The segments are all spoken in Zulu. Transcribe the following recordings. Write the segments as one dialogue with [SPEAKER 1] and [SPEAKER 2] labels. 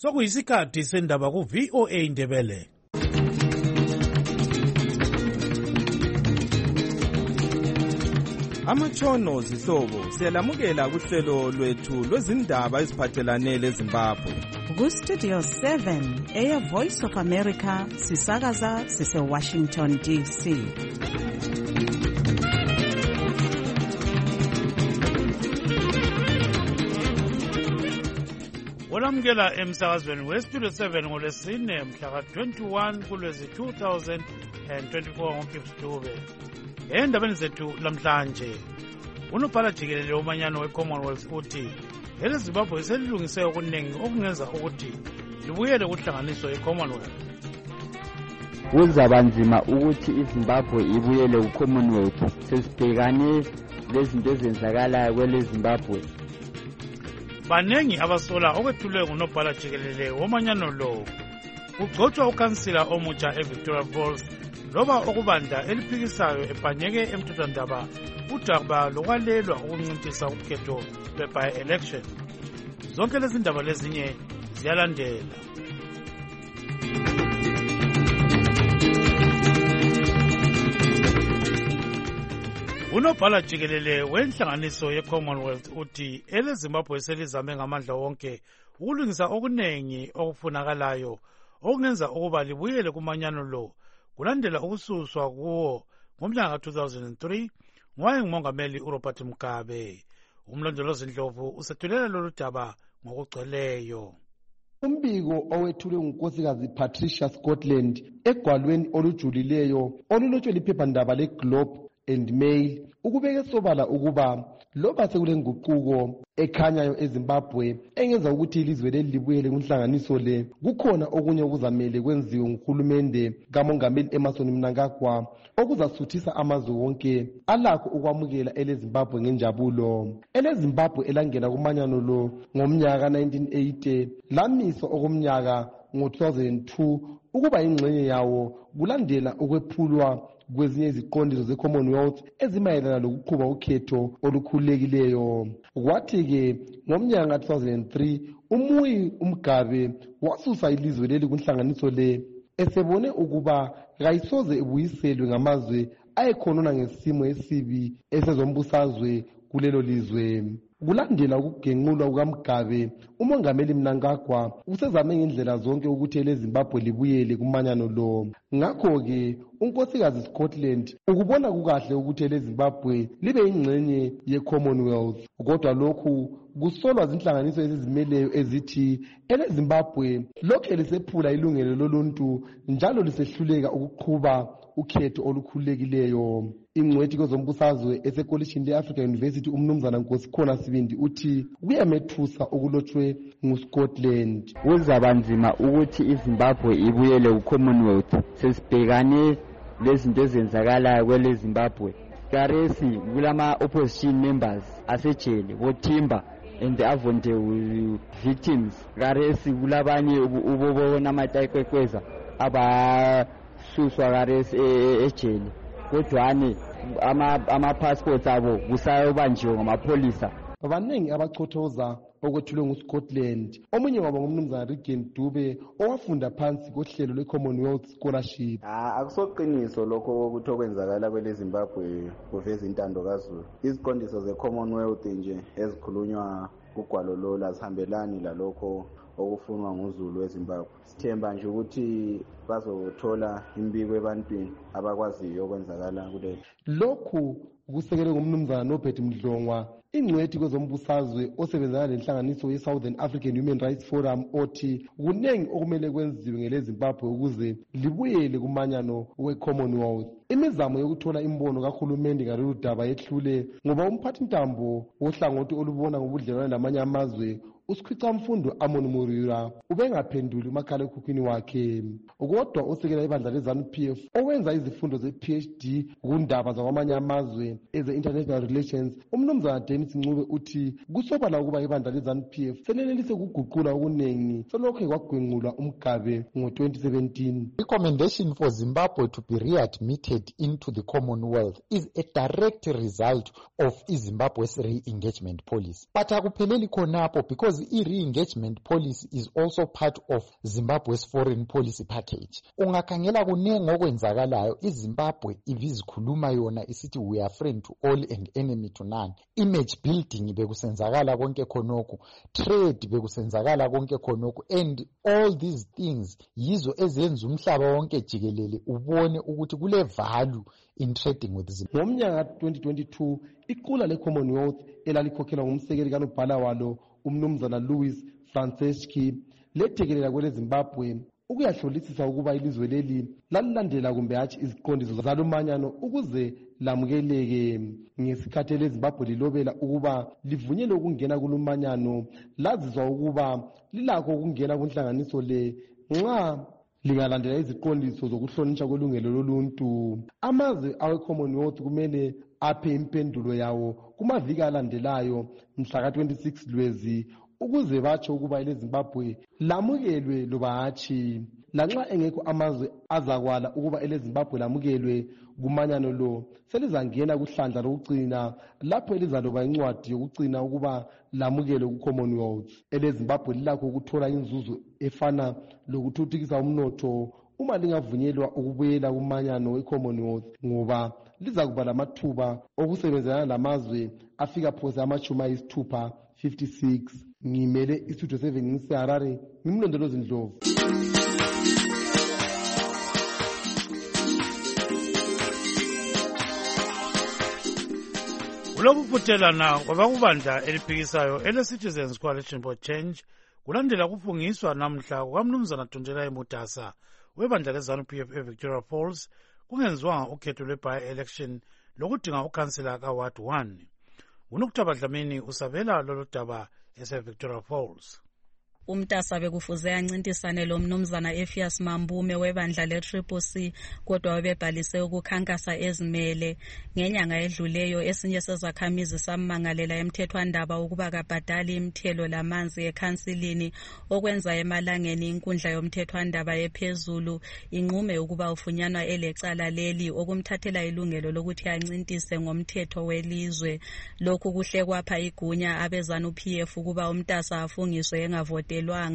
[SPEAKER 1] Sokuyisikhathi sendaba ku VOA Indebele.
[SPEAKER 2] Amatshono zihlobo siyalamukela kuhlelo lwethu lwezindaba eziphathelane leZimbabwe.
[SPEAKER 3] Ku-Studio 7 Air Voice of America sisakaza sise-Washington DC.
[SPEAKER 1] Olamukela emsakazweni we-Studio 7 ngolwesine mhla ka-21 kuLwezi 2024 ngoMfumfu Dube. Endabeni zethu lamhlanje, unobhala jikelele womanyano we-Commonwealth uthi eleZimbabwe selilungise okuningi okungenza ukuthi libuyele kuhlanganiso ye-Commonwealth.
[SPEAKER 4] Kuzaba nzima ukuthi iZimbabwe ibuyele ku-Commonwealth. Sesibhekane lezinto ezenzakalayo kweleZimbabwe.
[SPEAKER 1] Banengi abasola okwethulwe ngunobhala jikelele womanyano lo. Kugcotshwa ukhansila omutsha eVictoria Falls loba okubanda eliphikisayo ebhanyeke emthethwandaba udaba lokwalelwa ukunciphisa ukhetho lwe-by-election. Zonke lezi ndaba lezinye ziyalandela. Unobhala jikelele wenhlanganiso ye-Commonwealth uthi eleZimbabwe selizame ngamandla wonke ukulungisa okunengi okufunakalayo okungenza ukuba libuyele kumanyano lo kulandela ukususwa kuwo ngomnyaka ka-2003 ngowayengumongameli uRobert Mugabe. Umlondolozi Ndlovu usethulela lolu daba ngokugcweleyo.
[SPEAKER 5] Umbiko owethulwe ngunkosikazi Patricia Scotland egwalweni olujulileyo olulotshwe liphephandaba leGlobe and Mail ukubeka sobala ukuba loba sekule nguquko ekhanyayo eZimbabwe engenza ukuthi ilizwe leli libuyele kunhlanganiso le, kukhona okunye okuzamele kwenziwe nguhulumende kamongameli Emmerson Mnangagwa okuzasuthisa amazwe wonke alakho ukwamukela eleZimbabwe ngenjabulo. EleZimbabwe elangena kumanyano lo ngomnyaka 1980 lamiswa okomnyaka ngo-2002 ukuba ingxenye yawo kulandela ukwephulwa kwezinye iziqondiso ze-Commonwealth ezimayelana lokuqhuba ukhetho olukhululekileyo. Kwathi-ke ngomnyaka 2003 uMuyi uMgabe wasusa ilizwe leli kunhlanganiso le esebone ukuba kayisoze ibuyiselwe ngamazwe ayekhonona ngesimo esibi esezombusazwe kulelo lizwe. Kulandela ukugenqulwa kukaMgabe, umongameli Mnangagwa usezame ngendlela zonke ukuthi eleZimbabwe libuyele kumanyano lo. Ngakho-ke unkosikazi Scotland ukubona kukahle ukuthi eleZimbabwe libe ingxenye ye-Commonwealth. Kodwa lokhu kusolwa zinhlanganiso ezizimeleyo ezithi eleZimbabwe lokhu lisephula ilungelo loluntu njalo lisehluleka ukuqhuba ukhetho olukhululekileyo. Ingcwethi kwezombusazwe esekolishini le-Africa University umnumzana Nkosikhona Sibindi uthi kuyamethusa okulotshwe nguScotland.
[SPEAKER 4] Kuzaba nzima ukuthi iZimbabwe ibuyele ku-Commonwealth. Sesibhekane lezinto ezenzakalayo kweleZimbabwe. Karesi kulama-opposition members asejele boThimba and the Avonde victims. Karesi kulabanye ubobona amatayikwekweza abasuswa karesi ejele. Kodwane ama-passports abo kusayobanjiwe ngamapholisa.
[SPEAKER 5] Abaningi abachothoza okwethulwe nguScotland. Omunye wabo ngumnumzana Regan Dube owafunda phansi kohlelo lwe-Commonwealth Scholarship.
[SPEAKER 6] Akusoqiniso lokho ukuthi okwenzakala kweleZimbabwe kuveza intando kaZulu. Iziqondiso ze-Commonwealth nje ezikhulunywa kugwalo lo azihambelani lalokho okufunwa nguZulu eZimbabwe. Sithemba nje ukuthi bazothola imbiko ebantwini abakwaziyo okwenzakala kulelo.
[SPEAKER 5] Lokhu kusekelwe ngumnumzana Nobert Mdlongwa, ingcwethi kwezombusazwe osebenzana lenhlanganiso ye-Southern African Human Rights Forum othi kunengi okumele kwenziwe ngeleZimbabwe ukuze libuyele kumanyano we-Commonwealth. Imizamo yokuthola imbono kahulumende ngalolu daba yehlule ngoba umphathintambo wohlangothi olubona ngobudlelwane lamanye amazwe uSikhwicamfundo Amon Muriura ubengaphenduli umakhalekhukhwini wakhe. Kodwa osekela ibandla le-ZANU-PF owenza izifundo ze-PhD kundaba zakwamanye amazwe eze-international relations umnumzana Dennis Ncube uthi kusobala ukuba ibandla le-ZANU-PF selelelise ukuguqula okunengi selokhe kwagwenqulwa uMgabe ngo-2017.
[SPEAKER 7] Recommendation for Zimbabwe to be readmitted into the Commonwealth is a direct result of Zimbabwe's re-engagement policy. But akupheleli khonapho because because i-re-engagement policy is also part of Zimbabwe's foreign policy package. Ungakhangela kunengi okwenzakalayo iZimbabwe ibizikhuluma yona isithi we are friend to all and enemy to none. Image building bekusenzakala konke khonokho, trade bekusenzakala konke khonokho, and all these things yizo ezenza umhlaba wonke jikelele ubone ukuthi kule value in trading with Zimbabwe.
[SPEAKER 5] Ngomnyaka 2022 iqula le-Commonwealth elalikhokhelwa ngumsekeli kanobhala walo umnumzana Louis Franceschi lethekelela kwele Zimbabwe ukuyahlolisisa ukuba ilizwe leli lalilandela kumbe hatshi iziqondiso zalumanyano ukuze lamukeleke. Ngesikhathi leZimbabwe lilobela ukuba livunyelwe ukungena kulumanyano, lazizwa ukuba lilakho ukungena kunhlanganiso le nxa lingalandela iziqondiso zokuhlonishwa kwelungelo loluntu. Amazwe awe-Commonwealth kumele aphe impendulo yawo kumaviki alandelayo mhla ka-26 Lwezi ukuze batsho ukuba eleZimbabwe lamukelwe loba hatshi. Lanxa engekho amazwe azakwala ukuba eleZimbabwe lamukelwe kumanyano lo, selizangena kuhlandla lokugcina lapho elizaloba incwadi yokucina ukuba lamukelwe ku-Commonwealth. EleZimbabwe lilakho ukuthola inzuzo efana lokuthuthukisa umnotho uma lingavunyelwa ukubuyela kumanyano we-Commonwealth, ngoba liza kuba lamathuba okusebenzana lamazwe afika phose ama-60, 56. Ngimele istudio 7 ngiseHarare, ngimlondolozi Ndlovu.
[SPEAKER 1] Kulokuphutelana kwabakubandla eliphikisayo ele-Citizens Coalition for Change kulandela kufungiswa namhla kukamnumzana Thondela Mutasa webandla le-ZANU-PF eVictoria Falls kungenziwanga ukhetho lwe-by-election lokudinga ukhansela ka-Ward 1. UNokutaba Dlamini usabela lolu daba ese-Victoria Falls.
[SPEAKER 8] Umtasa bekufuze ancintisane lo mnumzana Effias Mambume webandla le-CCC kodwa webebhalise ukukhankasa ezimele. Ngenyanga edluleyo esinye sezakhamizi sammangalela emthethwandaba ukuba kabhadali imithelo lamanzi ekhansilini okwenza emalangeni inkundla yomthethwandaba ephezulu inqume ukuba ufunyanwa elecala leli okumthathela ilungelo lokuthi ancintise ngomthetho welizwe. Lokhu kuhle kwapha igunya abeZANU-PF ukuba umtasa afungiswe engavoti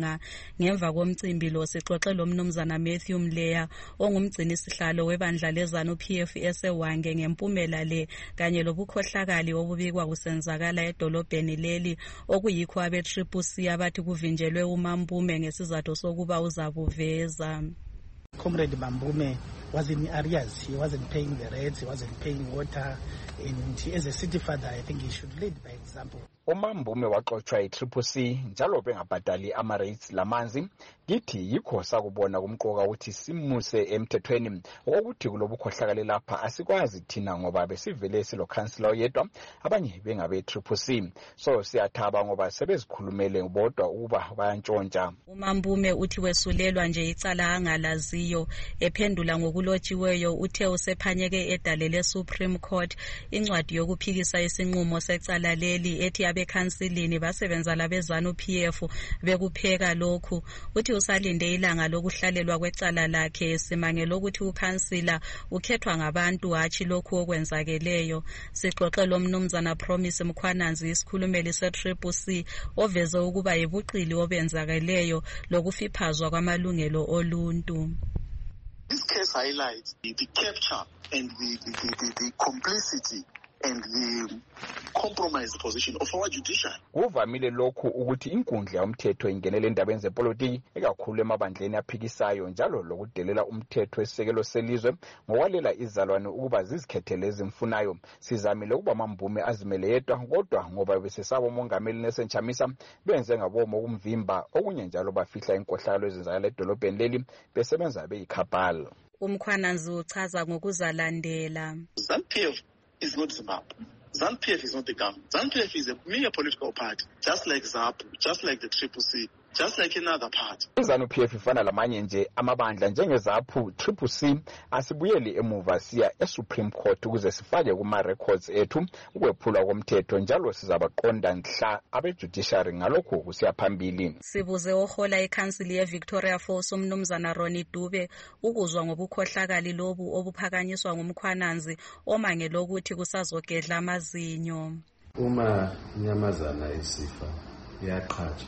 [SPEAKER 8] ngemva komcimbi lo sixoxe lo mnumzana Matthew Mleya ongumgcini sihlalo webandla leZANU-PF eseWange ngempumela le kanye lobukhohlakali obubikwa kusenzakala edolobheni leli okuyikho abe-CCC abathi kuvinjelwe uMambume ngesizathu sokuba uzabuveza.
[SPEAKER 9] Comrade Mambume was in arrears. He wasn't paying the rents, he wasn't paying water, and as a city father, I think he should lead by example.
[SPEAKER 10] uMambume waxoshwa yi-CCC njalo bengabhadali ama-rates lamanzi. Kithi yikho sakubona kumqoka ukuthi simuse emthethweni okuthi kulobukhohlakali lapha asikwazi thina ngoba besivele silokhansela oyedwa abanye bengabe-CCC. So siyathaba ngoba sebezikhulumele bodwa ukuba bayantshontsha.
[SPEAKER 8] uMambume uthi wesulelwa nje icala angalaziyo. Ephendula ngokulotshiweyo uthe usephanyeke edale le-Supreme Court incwadi yokuphikisa isinqumo secala leli ethi abekhansilini basebenza labeZANU-PF bekupheka lokhu. Uthi usalinde ilanga lokuhlalelwa kwecala lakhe simangela ukuthi ukhansila ukhethwa ngabantu hatshi lokhu okwenzakeleyo. Sixoxe lo mnumzana Promise Mkhwananzi isikhulumeli se-CCC oveze ukuba yibuqili obenzakeleyo lokufiphazwa kwamalungelo oluntu.
[SPEAKER 11] This case highlights the capture and the complicity and the compromised position of our judiciary.
[SPEAKER 10] Kuvamile lokhu ukuthi inkundla yomthetho ingenele endabeni zepolitiki ekakhulu emabandleni aphikisayo njalo lokudelela umthetho esisekelo selizwe ngokwalela izalwane ukuba zizikhethele ezimfunayo. Sizamile ukuba Mambume azimele yedwa kodwa ngoba besesaba umongameli Nelson Chamisa benze ngabomo ukumvimba okunye njalo bafihla inkohlakalo ezenzakala edolobheni leli besebenza beyikhabhalo.
[SPEAKER 8] Umkhwananzi uchaza ngokuzalandela.
[SPEAKER 11] ZANU-PF is not Zimbabwe. ZANU-PF is not the government. ZANU-PF is a mere political party, just like ZAPU, just like the CCC, just like another party.
[SPEAKER 10] ZANU-PF ifana lamanye nje amabandla njengezaphu CCC asibuyeli emuva siya eSupreme Court ukuze sifake kuma-records ethu ukwephula komthetho njalo sizabaqonda nhla abe-judiciary ngalokho kusiya phambili.
[SPEAKER 8] Sibuze ohola ikhansili yeVictoria Falls umnumzana Ronnie Dube ukuzwa ngobukhohlakali lobu obuphakanyiswa ngumkhwananzi omangela ukuthi kusazogedla amazinyo.
[SPEAKER 12] Uma inyamazana isifa iyaqhatshwa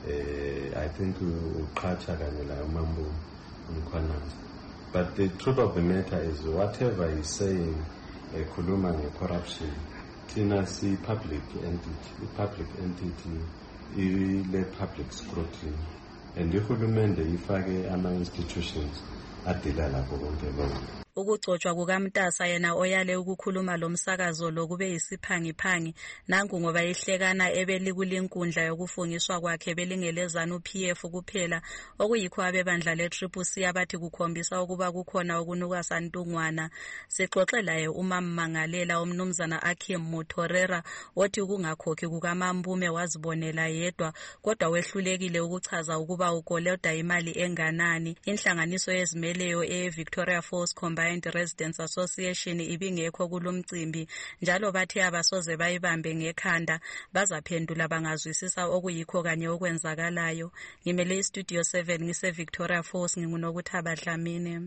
[SPEAKER 12] I think uqhatsha kanye la uMambu uMkhwanazi. But the truth of the matter is whatever he's saying ekhuluma nge-corruption, thina si-public entity, i-public entity ile public scrutiny, and ihulumende ifake ama-institutions adila lapho konke lokho.
[SPEAKER 8] Ukugcotshwa kukaMtasa yena oyale ukukhuluma lo msakazo lokube isiphangiphangi nangu ngoba ihlekana ebelikulinkundla yokufungiswa kwakhe belingelezana uPF kuphela okuyikho abebandla le-CCC abathi kukhombisa ukuba kukhona okunuka santungwana. Sixoxe laye uMammangalela omnumzana Akim Mutorera othi kungakhokhi kukaMambume wazibonela yedwa kodwa wehlulekile ukuchaza ukuba ukoleda imali enganani. Inhlanganiso yezimeleyo eVictoria Falls Combined Residents Association ibingekho kulomcimbi njalo bathi abasoze bayibambe ngekhanda bazaphendula bangazwisisa okuyikho kanye okwenzakalayo. Ngimele iStudio 7 ngise Victoria Falls ngingunokuthaba Dlamini.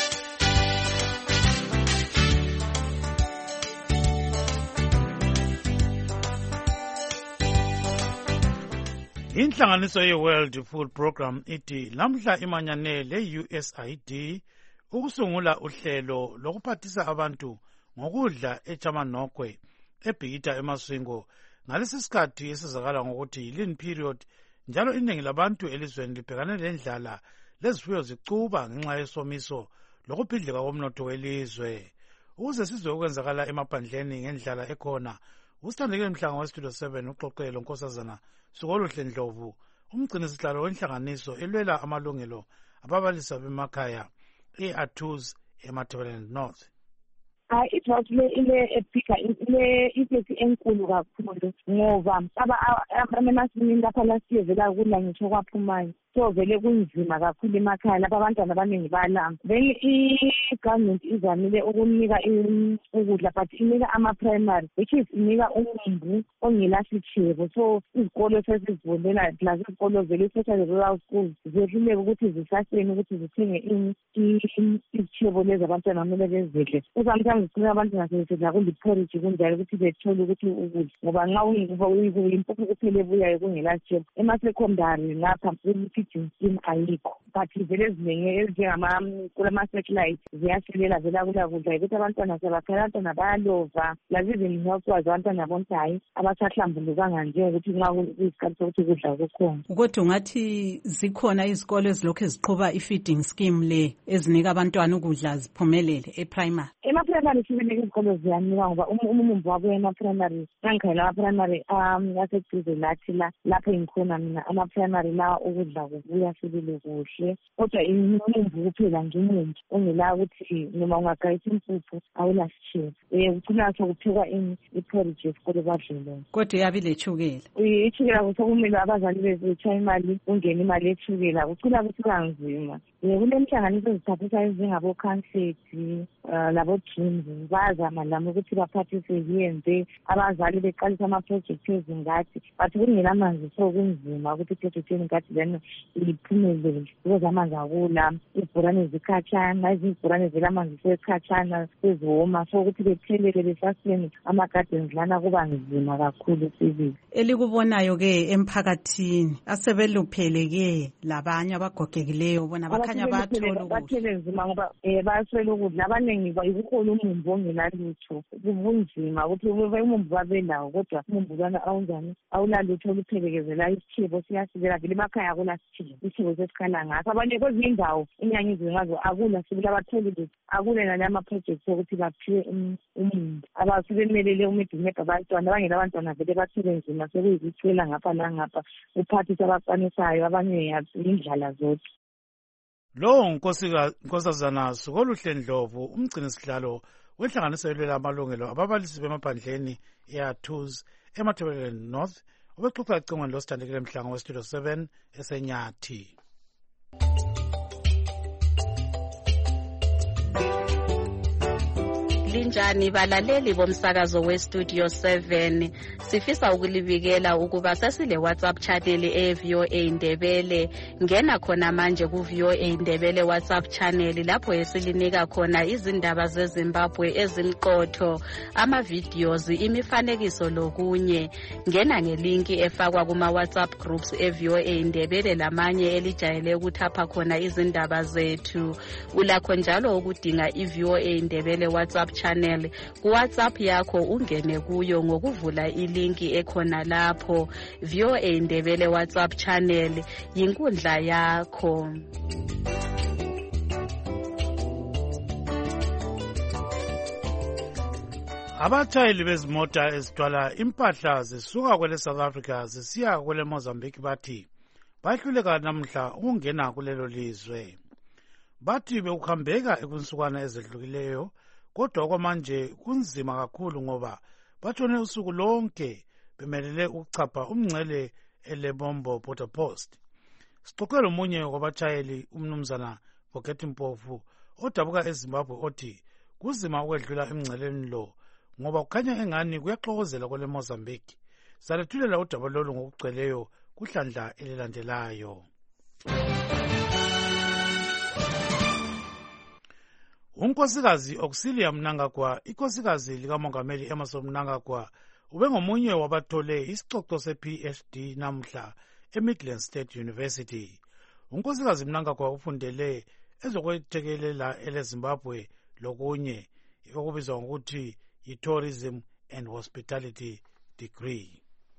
[SPEAKER 1] Inhlanganiso ye-World Food Program ithi lamhla imanyane le-USAID ukusungula uhlelo lokuphathisa abantu ngokudla eChamanogwe ebhikita emaswingo ngalesi sikhathi esizakala ngokuthi lean period njalo iningi labantu elizweni libhekane lendlala lezifuyo zicuba ngenxa yesomiso lokuphidlika komnotho welizwe. Ukuze sizwe ukwenzakala emaphandleni ngendlala ekhona usithandekile mhlanga weStudio 7 uxoxelo Nkosazana Sukoluhle Ndlovu umgcinisihlalo wenhlanganiso elwela amalungelo ababalisi bemakhaya e-Artus eMatabeleland North.
[SPEAKER 13] Ithwathi ile ephika ile isethi enkulu kakhulu ngoba abamasini lapha lasiyevela kula ngisho kwaphumayo so vele kunzima kakhulu emakhaya lapha abantwana abaningi bayalamba. Then i-government izamile ukunika ukudla but inika ama-primary which is inika umumbu ongelasitshebo so izikolo sesizibonela plus izikolo vele especially rural schools zehluleka ukuthi zisaseni ukuthi zithenge izitshebo lezi abantwana kumele bezidle. Sometimes sicela abantwana sebesedla kuliporridge kunjalo ukuthi bethole ukuthi ukudla ngoba nxa uyimpuphu kuphela ebuyayo kungelasitshebo. Ema-secondary lapha feeding scheme ayikho but vele ezinengi kulama-satellite ziyasilela vela kula kudla ukuthi abantwana sebakhala abantwana bayalova lazizini health wise abantwana bonke hayi abasahlambulukanga njengokuthi nxa kuyisikhathi sokuthi kudla kukhona.
[SPEAKER 3] Kodwa ungathi zikhona izikolo ezilokhu ziqhuba i-feeding scheme le ezinika abantwana ukudla ziphumelele e-primary?
[SPEAKER 13] Ema-primary sibili izikolo ziyanika ngoba umumbu wabuya ema-primary nangikhayela ama-primary aseduze lathi lapho ngikhona mina ama-primary lawa ukudla kubuya sibili kuhle kodwa umumbu kuphela nje umumbu ongela ukuthi noma ungagayisa impuphu awulasitshebo kucina sokuphekwa iporridge esikole badlele.
[SPEAKER 3] Kodwa iyabe ilethukela
[SPEAKER 13] ithukela sokumele abazali betshaya imali kungena imali ethukela kucina kusiba nzima. Kulenhlanganiso ezithathisa ezingabo-council labo-dreams bayazama lami ukuthi baphathise yenze abazali beqalisa ama-project ezingadi but kungela amanzi so kunzima ukuthi i-project engadi then iphumelele because amanzi akula izibhorane zikhatshana ezinye izibhorane vele amanzi sekhatshana seziwoma so ukuthi bethelele besaseni ama-gardens lana kuba nzima kakhulu sibili.
[SPEAKER 3] Elikubonayo ke emphakathini asebeluphele labanye abagogekileyo bona bakhanya
[SPEAKER 13] bathele nzima ngoba baswela ukudla abaningi kukhona umumbu ongelalutho kubunzima ukuthi umumbu babelawo kodwa umumbu lwana awunjani awulalutho oluphelekezela isitshebo siyasilela vele emakhaya akulasitshebo isitshebo sesikhala ngaso abanye kwezinye indawo inyanyizwe ngazo akula sibili abathole akule nale ama-projects okuthi baphiwe umumbu abasibemelele umidinebha abantwana abangela abantwana vele bathele nzima sekuyizithwela ngapha nangapha uphathisa abakwanisayo abanye indlala zodwa.
[SPEAKER 1] Lo Nkosazana Sukoluhle Ndlovu umgcinisihlalo wenhlanganiso elwela amalungelo ababalisi bemaphandleni e-Artus eMatabeleland North ubexoxa ecingweni losithandekile mhlanga weStudio 7 eseNyathi.
[SPEAKER 14] Lean
[SPEAKER 8] Kunjani balaleli bomsakazo weStudio 7, sifisa ukulibikela ukuba sesile WhatsApp channel eVOA Indebele. Ngena khona manje kuVOA Indebele WhatsApp channel lapho esilinika khona izindaba zeZimbabwe ezimqotho, ama-videos, imifanekiso lokunye. Ngena ngelinki efakwa kuma WhatsApp groups eVOA Indebele lamanye elijayele ukuthapha khona izindaba zethu. Ulakho njalo ukudinga iVOA Indebele WhatsApp channel ku WhatsApp yakho, ungene kuyo ngokuvula ilinki ekhona lapho. VOA Indebele WhatsApp channel yinkundla yakho.
[SPEAKER 1] Abatshayeli bezimota ezithwala impahla zisuka kwele South Africa zisiya kwele Mozambique bathi bahluleka namhla ukungena kulelo lizwe. Bathi bekuhambeka ekunsukwana ezehlukileyo, kodwa kwamanje kunzima kakhulu ngoba batshone usuku lonke bemelele ukuchapha umngcele eLebombo Border Post. Sixoxele omunye wabatshayeli, umnumzana Boketi Mpofu, odabuka eZimbabwe, othi kuzima ukwedlula emngceleni lo ngoba kukhanya engani kuyaxokozela kwele Mozambique. Salethulela udaba lolu ngokugcweleyo kuhlandla elilandelayo. Unkosikazi Auxilia Mnangagwa, inkosikazi likamongameli Emmerson Mnangagwa, ubengomunye wabathole isicoco se-PhD namhla eMidland State University. Unkosikazi Mnangagwa ufundele ezokwethekelela eleZimbabwe lokunye okubizwa ngokuthi yi-Tourism and Hospitality degree.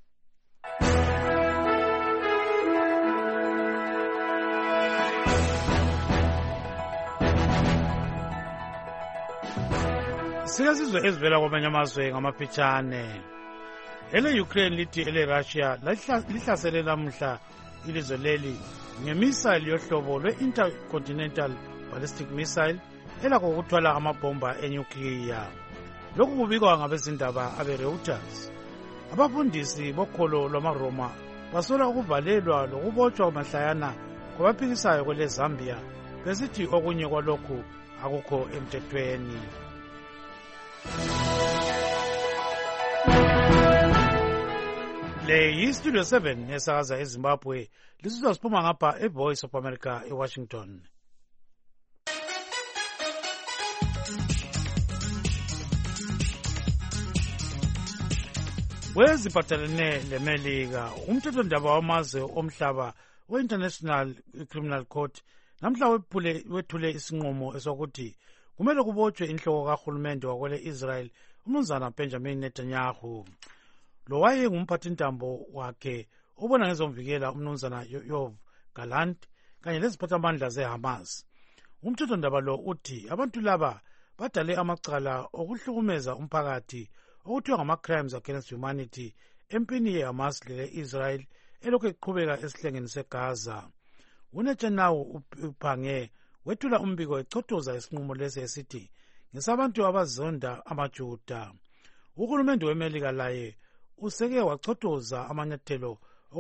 [SPEAKER 1] Sikazizwe ezivela kwamanye amazwe ngamafitshane. Ele-Ukraine lithi ele-Russia lihlasele namhla ilizwe leli ngemisile yohlobo lwe-intercontinental ballistic missile elakho ukuthwala amabhomba enyukliya. Lokhu kubikwa ngabezindaba abe-Reuters. Abafundisi bokholo lwamaRoma basola ukuvalelwa lokubotshwa mahlayana kwabaphikisayo kwele Zambia, besithi okunye kwalokhu akukho emthethweni. Le yi-Studio 7 esakaza eZimbabwe, lisizwa siphuma ngapha eVoice of America eWashington. Weziphathelene leMelika, umthethondaba wamazwe omhlaba we-International Criminal Court namhla wethule isinqumo esokuthi kumele kubotshwe inhloko kahulumende wakwele Israel umnumzana Benjamin Netanyahu. Lo wayengumphathintambo wakhe obona ngezomvikela umnumzana Yoav Gallant kanye leziphathamandla zeHamas. Umthethondaba lo uthi abantu laba badale amacala okuhlukumeza umphakathi okuthiwa ngama-crimes against humanity empini yeHamas lele-Israel elokhu iqhubeka esihlengeni seGaza. UNetanyahu uphange wethula umbiko echotoza isinqumo lesi esithi ngesabantu abazonda amaJuda. Uhulumende weMelika laye useke wachotoza amanyathelo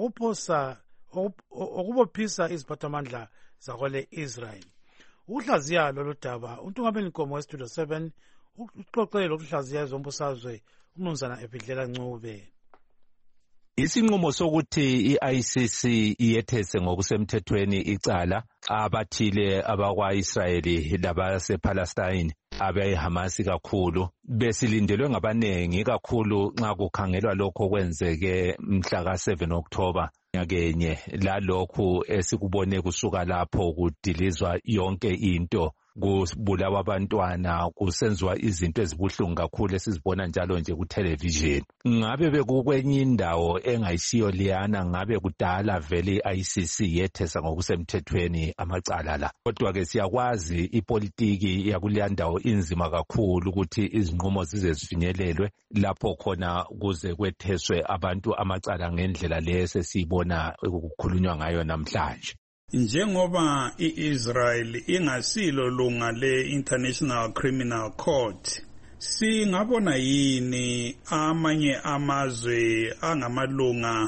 [SPEAKER 1] okubophisa iziphathamandla zakwele Israel. Ukuhlaziya lolu daba, untungameli nkomo weStudio 7 uxoxele lokuhlaziya ezombusazwe umnumzana Ebhidlela Ncube.
[SPEAKER 14] Isinqumo sokuthi i-ICC iyethese ngokusemthethweni icala abathile abakwa-Israyeli labasePalestine abeHamasi kakhulu besilindelwe ngabanengi kakhulu nxa kukhangelwa lokho kwenzeke mhla ka-7 October nyakenye, lalokhu esikubone kusuka lapho kudilizwa yonke into, kubulawa abantwana, kusenziwa izinto ezibuhlungu kakhulu esizibona njalo nje ku-television. Ngabe bekukwenye indawo engayisiyo liyana, ngabe kudala vele i-ICC yethesa ngokusemthethweni amacala la. Kodwa-ke siyakwazi ipolitiki yakuleya ndawo inzima kakhulu ukuthi izinqumo zize zifinyelelwe lapho khona kuze kwetheswe abantu amacala ngendlela le sesiyibona ukukhulunywa ngayo namhlanje.
[SPEAKER 15] Njengoba i-Israel ingasilo lunga le-International Criminal Court, singabona yini amanye amazwe angamalunga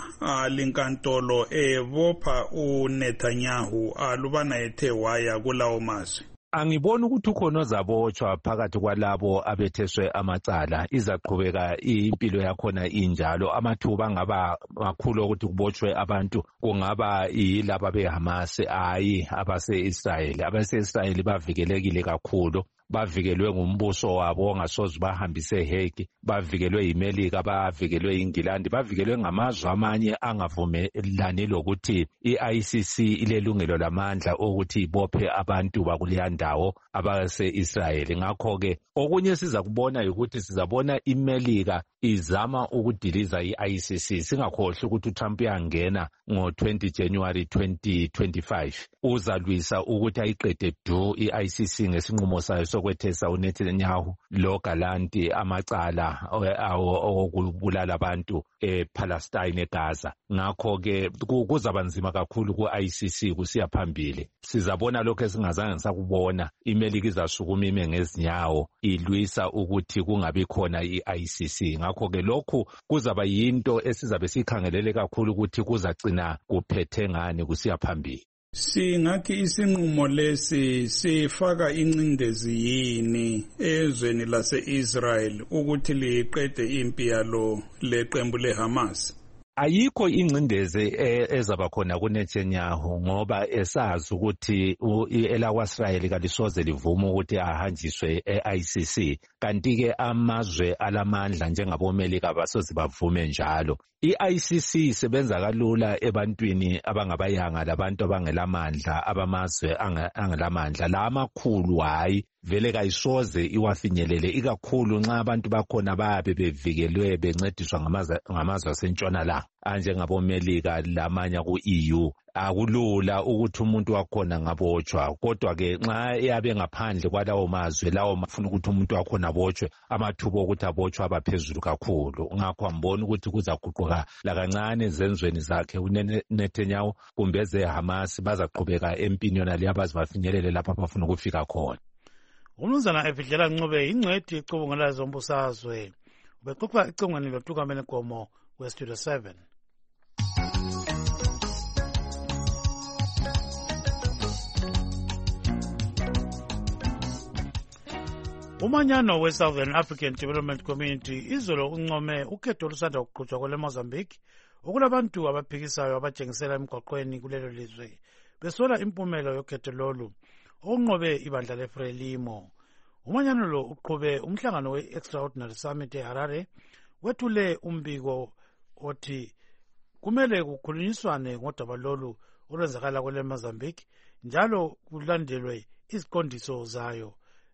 [SPEAKER 15] alinkantolo ebopha uNetanyahu alubana ethe waya kulawo mazwe?
[SPEAKER 14] Angiboni ukuthi ukhona ozabotshwa phakathi kwalabo abetheswe amacala. Izaqhubeka impilo yakhona injalo. Amathuba angaba makhulu ukuthi kubotshwe abantu kungaba yilabo beHamas hayi abase-Israyeli. Abase-Israyeli bavikelekile kakhulu. Bavikelwe ngumbuso wabo ongasoze bahambise eHague, bavikelwe yiMelika, bavikelwe iNgilandi, bavikelwe ngamazwe amanye angavumelani lokuthi i-ICC ilelungelo lamandla ukuthi ibophe abantu bakuleya ndawo abase-Israyeli. Ngakho-ke okunye siza kubona ukuthi sizabona iMelika izama ukudiliza i-ICC. Singakhohlwa ukuthi uTrump uyangena ngo-20 January 2025. Uzalwisa ukuthi ayiqede du i-ICC ngesinqumo sayo sokwethesa uNetanyahu loGalanti amacala okubulala abantu ePalestine eGaza. Ngakho-ke kuzaba nzima kakhulu ku-ICC kusiya phambili. Sizabona lokho esingazange sakubona. iMelika izasukuma ime ngezinyawo ilwisa ukuthi kungabi khona i-ICC. Ngakho-ke lokhu kuzaba yinto esizabe sikhangelele kakhulu ukuthi kuzagcina kuphethe ngani kusiya phambili.
[SPEAKER 15] Singathi isinqumo lesi sifaka incindezi yini ezweni lase-Israel ukuthi liqede impi yalo leqembu leHamas?
[SPEAKER 14] Ayikho ingcindezi ezaba khona kuNetanyahu ngoba esazi ukuthi elakwa-Israyeli kalisoze livume ukuthi ahanjiswe e-ICC, kanti-ke amazwe alamandla njengaboMelika basoze bavume njalo. I-ICC isebenza kalula ebantwini abangabayanga labantu abangelamandla, abamazwe angelamandla. La amakhulu hayi vele kayisoze iwafinyelele, ikakhulu nxa abantu bakhona babe bevikelwe bencediswa ngamazwe asentshonalanga anjengaboMelika lamanye ku-EU. Akulula ukuthi umuntu wakhona ngabotshwa, kodwa-ke nxa yabe ngaphandle kwalawo mazwe lawo mafuna ukuthi umuntu wakhona abotshwe, amathuba okuthi abotshwe abaphezulu kakhulu. Ngakho amboni ukuthi kuzaguquka lakancane ezenzweni zakhe uNetanyahu kumbe ezeHamas bazaqhubeka empini yona le abazibafinyelele lapho abafuna ukufika khona.
[SPEAKER 1] Umnumzana Efidlela Ncube ingcwethi icubungela zombusazwe ubexoxa icingweni loTukamela Gomo weStudio 7. Umanyano we-Southern African Development Community izolo uncome ukhetho olusanda kuqhutshwa kwele Mozambique okulabantu abaphikisayo abatshengisela emgwaqweni kulelo lizwe besola impumelo yokhetho lolu onqobe ibandla leFrelimo. Umanyano lo uqhube umhlangano we-Extraordinary Summit eHarare wethule umbiko othi kumele kukhulunyiswane ngodaba lolu olwenzakala kwele Mozambique njalo kulandelwe iziqondiso zayo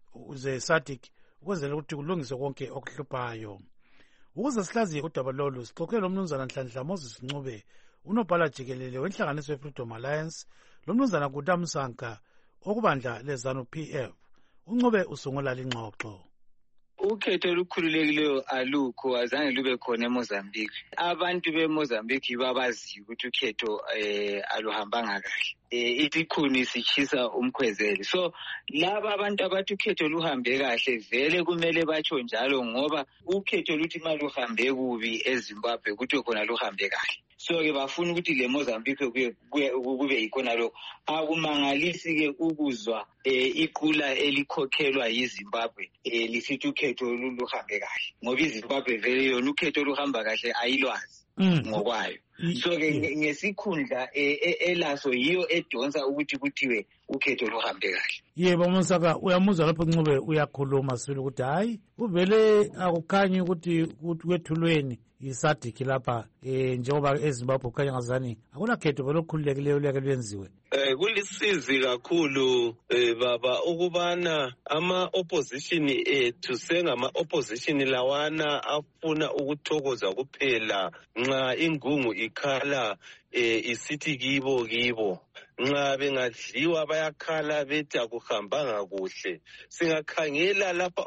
[SPEAKER 1] ze-SADC ukwenzela ukuthi kulungiswe konke okuhluphayo. Ukuze sihlaziye udaba lolu sixoxe lomnumzana Nhlanhla Moses Ncube unobhala jikelele wenhlanganiso ye-Freedom Alliance lomnumzana Guta Msanka okubandla lezanu PF. Uncube usungula lingxoxo.
[SPEAKER 16] Ukhetho olukhululekileyo alukho azange lube khona eMozambique. Abantu beMozambique babaziyo ukuthi ukhetho aluhambanga kahle. Isikhuni sichisa umkhwezeli. So laba abantu abathi ukhetho luhambe kahle vele kumele batsho njalo ngoba ukhetho luthi maluhambe kubi eZimbabwe kuthi khona luhambe kahle. So-ke bafuna ukuthi le Mozambique kube yikona lokho. Akumangalisi-ke ukuzwa iqula elikhokhelwa yiZimbabwe lisithi ukhetho luhambe kahle. Ngoba iZimbabwe vele yona ukhetho oluhamba kahle ayilwazi ngokwayo. So-ke ngesikhundla elaso yiyo edonsa ukuthi kuthiwe ukhetho luhambe kahle.
[SPEAKER 1] Yebo Msaka, uyamuzwa lapho Ncube uyakhuluma sifile ukuthi hayi uvele akukhanyi ukuthi kwethulweni iSADC lapha njengoba eZimbabwe kukhanya ngazani akuna khetho vele okukhululekileyo luyake lwenziwe.
[SPEAKER 17] Kulisizi kakhulu baba ukubana ama-opposition ethu sengama-opposition lawana afuna ukuthokoza kuphela nxa ingungu ikhala isithi kibo nxa bengadliwa bayakhala bethi akuhambanga kuhle. Singakhangela lapha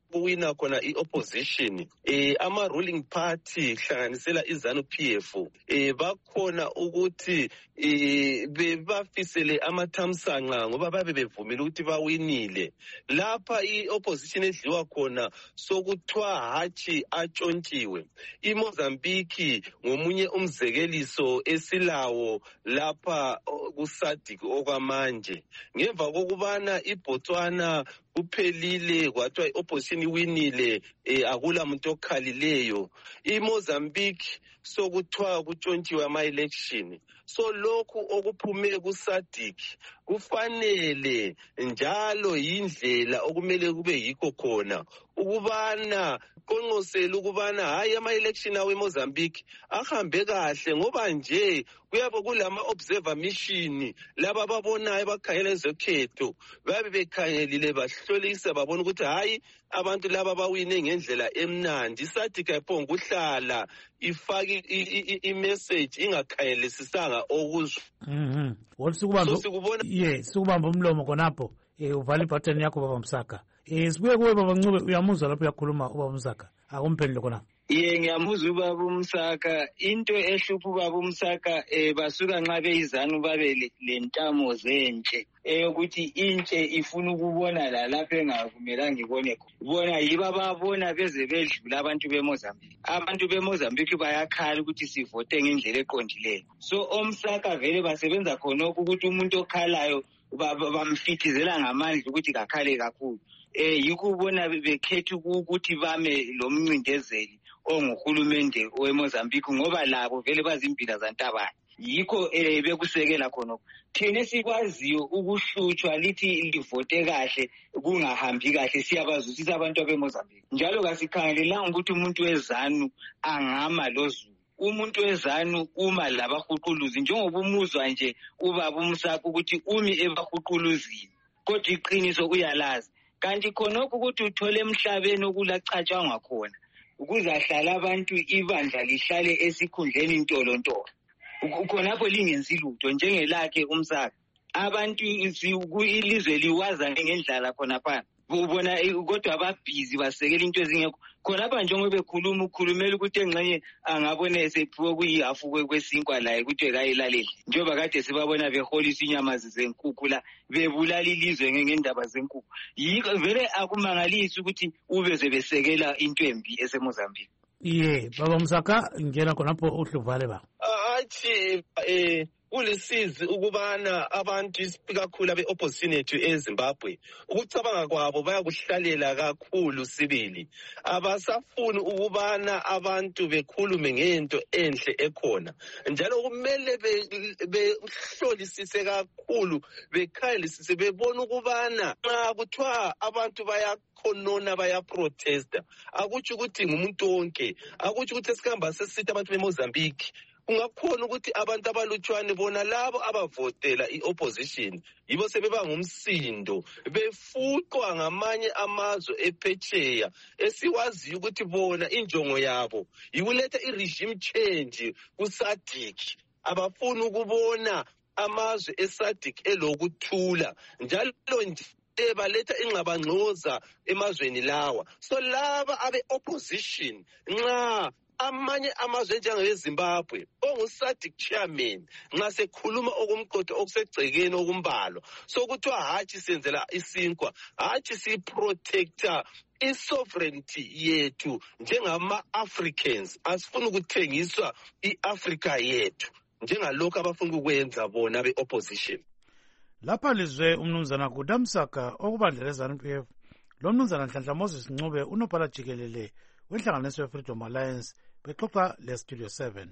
[SPEAKER 17] kuwina khona i-opposition ama-ruling party hlanganisela iZANU-PF bakhona ukuthi bebafisele amathamsanqa ngoba babe bevumile ukuthi bawinile. Lapha i-opposition edliwa khona sokuthiwa hatshi atshontshiwe. iMozambique ngomunye umzekeliso esilawo lapha kuSADC okwamanje. Ngemva kokubana iBotswana kuphelile kwathiwa i-opposition iwinile akula muntu okhalileyo. iMozambique sokuthiwa kutshontshiwe ama-election. So lokhu okuphume kuSADC kufanele njalo yindlela okumele kube yikho khona ukubana konqosela ukubana hayi ama-election awe eMozambique ahambe kahle ngoba nje kuyabe kulama observer mission laba ababonayo bakhangela ezokhetho babe bekhangelile bahlolisa babona ukuthi hayi abantu laba bawine ngendlela emnandi. iSADC ayiphonga ukuhlala ifake i-message ingakhangelisisanga okuzwa.
[SPEAKER 1] Sikubamba umlomo khonapho uvala ibutton yakho baba Msaka. Sibuye kuwe baba Ncube, uyamuzwa lapho uyakhuluma ubaba Msaka, akumphendule khonapho.
[SPEAKER 16] Ngiyamuzwa ubaba uMsaka. Into ehlupha ubaba uMsaka basuka nxa beyiZANU babe lentamo zentshe ukuthi intshe ifuna ukubona lapho engakumelanga ibone khona. Bona yibo ababona beze bedlula abantu beMozambique. Abantu beMozambique bayakhala ukuthi sivote ngendlela eqondileyo. So oMsaka vele basebenza khonokho ukuthi umuntu okhalayo bamfithizela ngamandla ukuthi kakhale kakhulu. Yikho ubona bekhetha ukuthi bame lo mncindezeli onguhulumende weMozambique ngoba labo vele bazimpila zantabana. Yikho bekusekela khonokho. Thina sikwaziyo ukuhlutshwa lithi livote kahle kungahambi kahle siyabazwisisa abantu beMozambique. Njalo kasikhangelelanga ukuthi umuntu weZANU angama loZulu. Umuntu weZANU uma labahuquluzi njengoba umuzwa nje ubaba uMsaka ukuthi umi ebahuquluzini kodwa iqiniso uyalazi. Kanti khonokho ukuthi uthole emhlabeni okulacatshangwa khona ukuzahlala abantu ibandla lihlale esikhundleni intolontolo. Khonapho lingenzi lutho njengelakhe uMsaka. Abantu ilizwe liwaza ngendlala khonapha. Ubona kodwa ababhizi basekela into ezingekho. Khonapha njengoba bekhuluma ukhulumela ukuthi engxenye angabona esephiwe kuyihafu kwesinkwa laye ukuthi kayilaleli. Njengoba kade sibabona beholisa inyama zenkukhu la bebulala ilizwe ngendaba zenkukhu. Yiko vele akumangalisi ukuthi ubeze besekela into embi eseMozambique.
[SPEAKER 1] Baba Msaka ngena khonapho uhluvale ba.
[SPEAKER 17] Athi kulisizi ukubana abantu kakhulu abe-opposition yethu eZimbabwe ukucabanga kwabo bayakuhlalela kakhulu sibili. Abasafuni ukubana abantu bekhulume ngento enhle ekhona. Njalo kumele behlolisise kakhulu, bekhangelisise bebona ukubana nxa kuthiwa abantu bayakhonona bayaprotesta akutsho ukuthi ngumuntu wonke, akutsho ukuthi esikhamba sesithi abantu beMozambique. Ungakhona ukuthi abantu abalutshwane bona labo abavotela i-opposition yibo sebeba ngumsindo befuqwa ngamanye amazwe ephetsheya esiwaziyo ukuthi bona injongo yabo yikuletha i-regime change kuSADC. Abafuni ukubona amazwe eSADC elokuthula njalo nje baletha ingxabangxoza emazweni lawa. So laba abe-opposition nxa amanye amazwe njengeZimbabwe onguSADC chairman nxa sekhuluma okumqotho okusegcekeni okumbalo sokuthiwa hatshi senzela isinkwa, hatshi siprotector isovereignty yethu njengama-Africans. Asifuni ukuthengiswa i-Africa yethu njengalokhu abafuna ukwenza bona be-opposition.
[SPEAKER 1] Lapha lizwe umnumzana Guda Msaka okubandla leZANU-PF lo mnumzana Nhlanhla Moses Ncube unobhala jikelele wenhlanganiso ye-Freedom Alliance bexoxa le-Studio 7.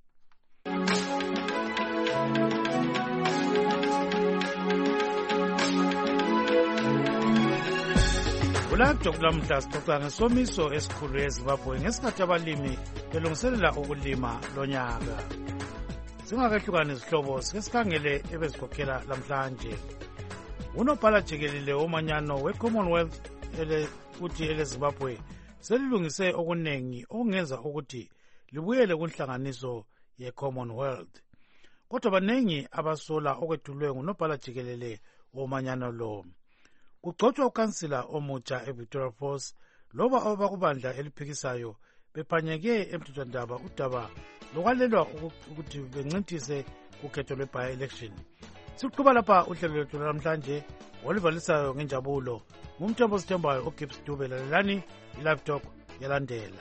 [SPEAKER 1] Kulajokula mhla sixoxa ngesomiso esikhulu eZimbabwe ngesikhathi abalimi belungiselela ukulima lonyaka. Singakahlukani izihlobo sikhangele ebezikhokhela lamhlanje. Unobhala jikelele womanyano we-Commonwealth futhi eleZimbabwe selilungise okunengi okungenza ukuthi libuyele kunhlanganiso ye-Commonwealth. Kodwa banengi abasola okwethulwe ngunobhala jikelele womanyano lo. Kugcotshwa ukansila omutsha eVictoria Falls loba abakubandla eliphikisayo bephanyeke emthethwandaba udaba lokwalelwa ukuthi bencintise ukhetho lwe-by-election. Siqhuba lapha uhlelo lwethu namhlanje olivalisayo ngenjabulo ngumthembo sithembayo uGibbs Dube. Lalelani i-Live Talk yalandela.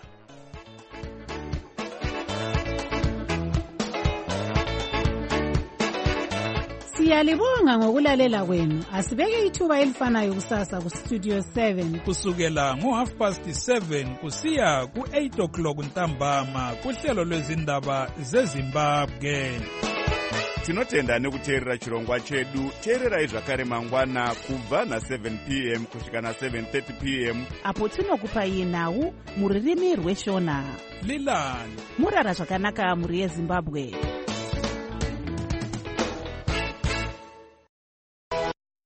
[SPEAKER 3] Siyalibonga ngokulalela kwenu. Asibeke ithuba elifanayo kusasa ku-Studio 7
[SPEAKER 15] kusukela ngo7:30 kusiya ku8 ntambama kuhlelo lwezindaba zeZimbabwe.
[SPEAKER 18] Tinotenda nekuteerera chirongwa chedu. Teererai zvakare mangwana kubva na7 p.m. kusvika na7:30 p.m.
[SPEAKER 19] apo tinokupai nhau muririmi rweshona.
[SPEAKER 15] Lilani
[SPEAKER 19] murara zvakanaka muri yeZimbabwe.